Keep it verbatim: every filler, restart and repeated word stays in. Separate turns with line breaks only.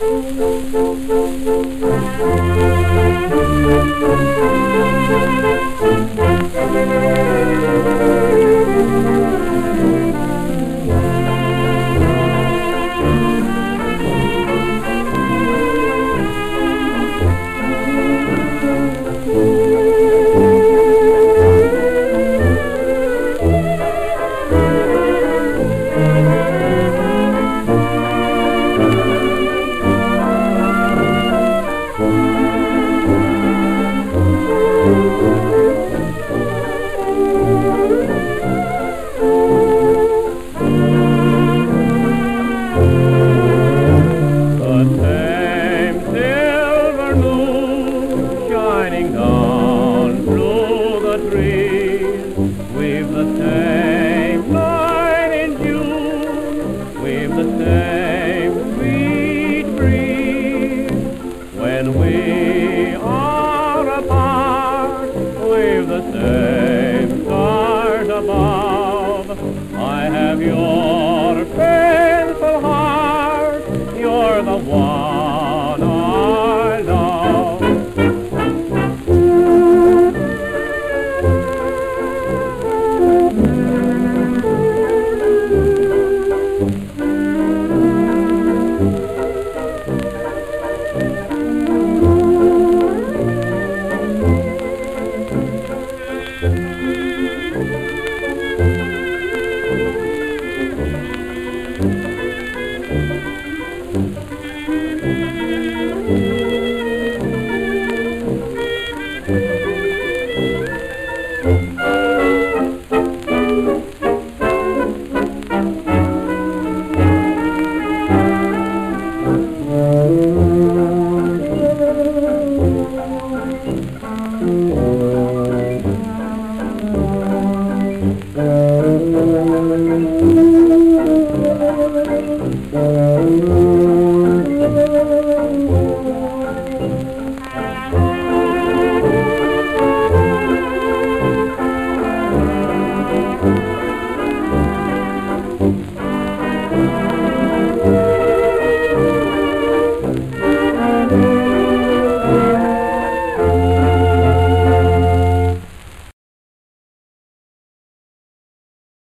We've the same line in June, we've the same sweet breeze. When we are apart, we've the same stars above. I have your faithful heart, you're the one I love. Thank you.